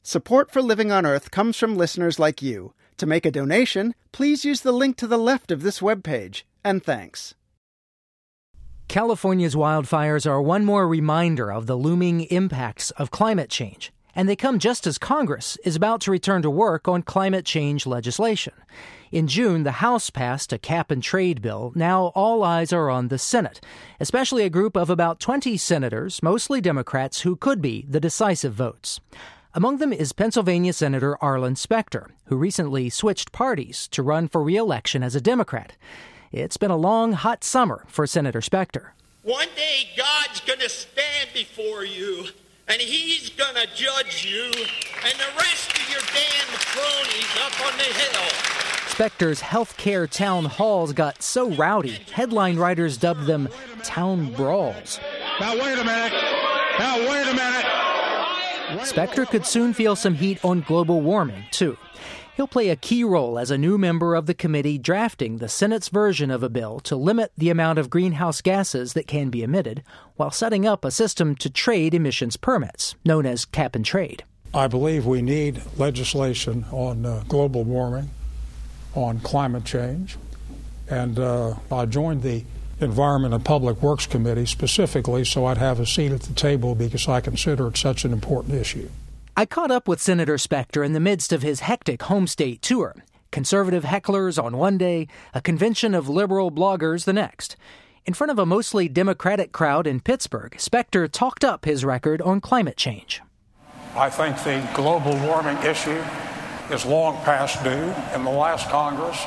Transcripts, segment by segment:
Support for Living on Earth comes from listeners like you. To make a donation, please use the link to the left of this webpage. And thanks. California's wildfires are one more reminder of the looming impacts of climate change. And they come just as Congress is about to return to work on climate change legislation. In June, the House passed a cap-and-trade bill. Now all eyes are on the Senate, especially a group of about 20 senators, mostly Democrats, who could be the decisive votes. Among them is Pennsylvania Senator Arlen Specter, who recently switched parties to run for re-election as a Democrat. It's been a long, hot summer for Senator Specter. One day God's going to stand before you, and he's going to judge you and the rest of your damn cronies up on the hill. Specter's healthcare town halls got so rowdy, headline writers dubbed them town brawls. Now, wait a minute. Specter could soon feel some heat on global warming, too. He'll play a key role as a new member of the committee drafting the Senate's version of a bill to limit the amount of greenhouse gases that can be emitted, while setting up a system to trade emissions permits, known as cap-and-trade. I believe we need legislation on global warming, on climate change, and I joined the Environment and Public Works Committee specifically so I'd have a seat at the table because I consider it such an important issue. I caught up with Senator Specter in the midst of his hectic home state tour. Conservative hecklers on one day, a convention of liberal bloggers the next. In front of a mostly Democratic crowd in Pittsburgh, Specter talked up his record on climate change. I think the global warming issue is long past due. In the last Congress,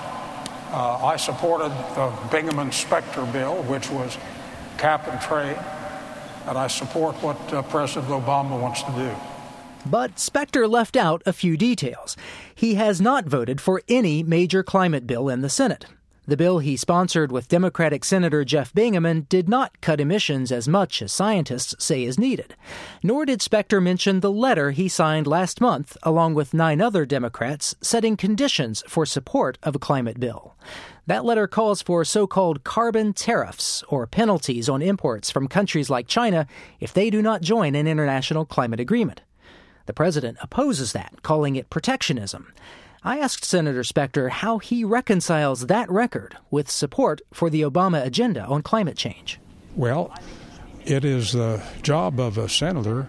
I supported the Bingaman-Specter bill, which was cap and trade, and I support what President Obama wants to do. But Specter left out a few details. He has not voted for any major climate bill in the Senate. The bill he sponsored with Democratic Senator Jeff Bingaman did not cut emissions as much as scientists say is needed. Nor did Specter mention the letter he signed last month, along with 9 other Democrats, setting conditions for support of a climate bill. That letter calls for so-called carbon tariffs, or penalties on imports from countries like China if they do not join an international climate agreement. The president opposes that, calling it protectionism. I asked Senator Specter how he reconciles that record with support for the Obama agenda on climate change. Well, it is the job of a senator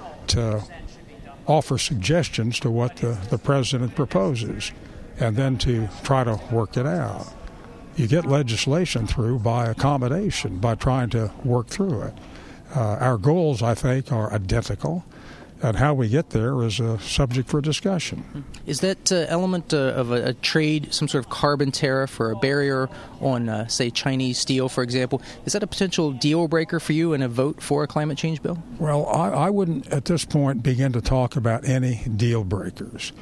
to offer suggestions to what the president proposes and then to try to work it out. You get legislation through by accommodation, by trying to work through it. Our goals, I think, are identical. And how we get there is a subject for discussion. Is that element of a trade, some sort of carbon tariff or a barrier on, say, Chinese steel, for example, is that a potential deal breaker for you in a vote for a climate change bill? Well, I wouldn't at this point begin to talk about any deal breakers.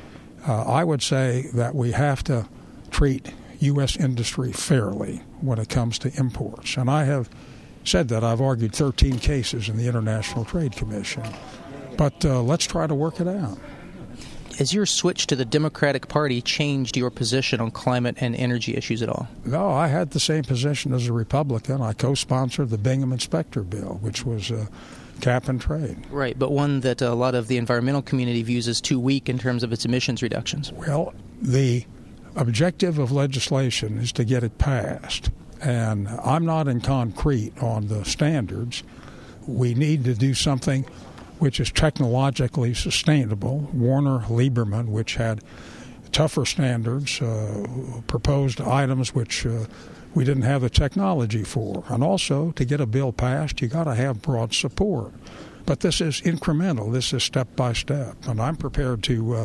I would say that we have to treat U.S. industry fairly when it comes to imports. And I have said that. I've argued 13 cases in the International Trade Commission. But let's try to work it out. Has your switch to the Democratic Party changed your position on climate and energy issues at all? No, I had the same position as a Republican. I co-sponsored the Bingaman-Specter bill, which was cap and trade. Right, but one that a lot of the environmental community views as too weak in terms of its emissions reductions. Well, the objective of legislation is to get it passed. And I'm not in concrete on the standards. We need to do something which is technologically sustainable. Warner Lieberman, which had tougher standards, proposed items which we didn't have the technology for. And also, to get a bill passed, you got to have broad support. But this is incremental. This is step by step. And I'm prepared to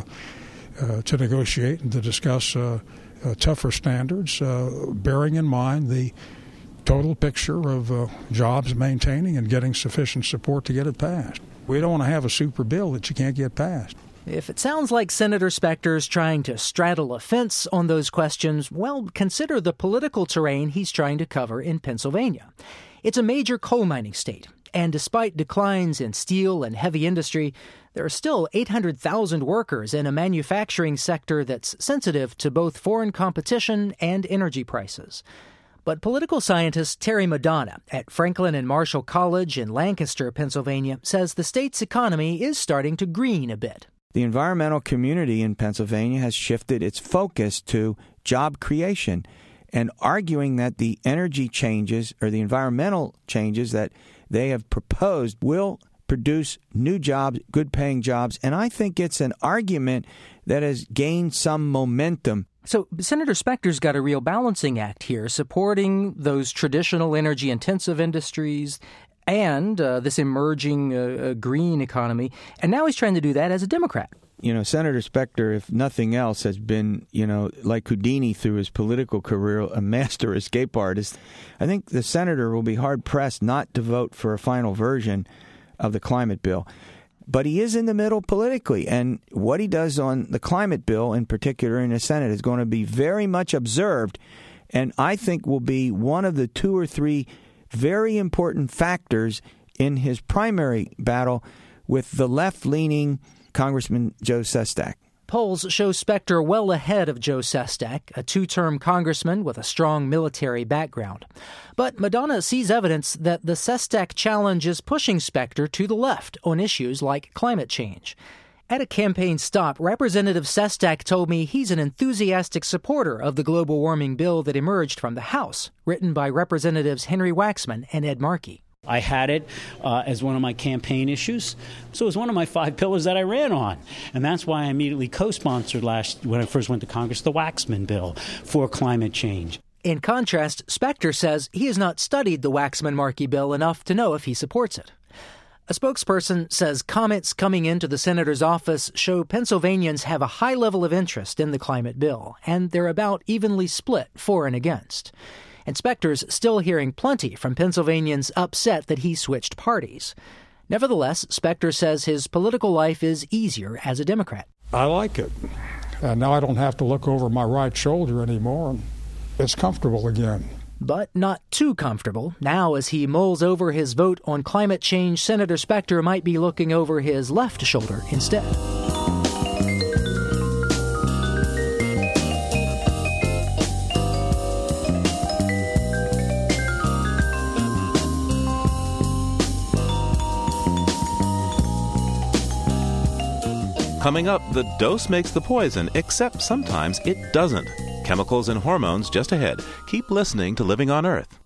negotiate and to discuss tougher standards, bearing in mind the total picture of jobs maintaining and getting sufficient support to get it passed. We don't want to have a super bill that you can't get passed. If it sounds like Senator Specter's trying to straddle a fence on those questions, well, consider the political terrain he's trying to cover in Pennsylvania. It's a major coal mining state, and despite declines in steel and heavy industry, there are still 800,000 workers in a manufacturing sector that's sensitive to both foreign competition and energy prices. But political scientist Terry Madonna at Franklin and Marshall College in Lancaster, Pennsylvania, says the state's economy is starting to green a bit. the environmental community in Pennsylvania has shifted its focus to job creation and arguing that the energy changes or the environmental changes that they have proposed will produce new jobs, good-paying jobs. And I think it's an argument that has gained some momentum. So Senator Specter's got a real balancing act here, supporting those traditional energy-intensive industries and this emerging green economy. And now he's trying to do that as a Democrat. You know, Senator Specter, if nothing else, has been, like Houdini through his political career, a master escape artist. I think the senator will be hard-pressed not to vote for a final version of the climate bill. But he is in the middle politically, and what he does on the climate bill, in particular in the Senate, is going to be very much observed, and I think will be one of the 2 or 3 very important factors in his primary battle with the left-leaning Congressman Joe Sestak. Polls show Specter well ahead of Joe Sestak, a 2-term congressman with a strong military background. But Madonna sees evidence that the Sestak challenge is pushing Specter to the left on issues like climate change. At a campaign stop, Representative Sestak told me he's an enthusiastic supporter of the global warming bill that emerged from the House, written by Representatives Henry Waxman and Ed Markey. I had it as one of my campaign issues, so it was one of my 5 pillars that I ran on. And that's why I immediately co-sponsored when I first went to Congress, the Waxman bill for climate change. In contrast, Specter says he has not studied the Waxman-Markey bill enough to know if he supports it. A spokesperson says comments coming into the senator's office show Pennsylvanians have a high level of interest in the climate bill, and they're about evenly split for and against. And Specter's still hearing plenty from Pennsylvanians upset that he switched parties. Nevertheless, Specter says his political life is easier as a Democrat. I like it. And now I don't have to look over my right shoulder anymore, and it's comfortable again. But not too comfortable. Now, as he mulls over his vote on climate change, Senator Specter might be looking over his left shoulder instead. Coming up, the dose makes the poison, except sometimes it doesn't. Chemicals and hormones just ahead. Keep listening to Living on Earth.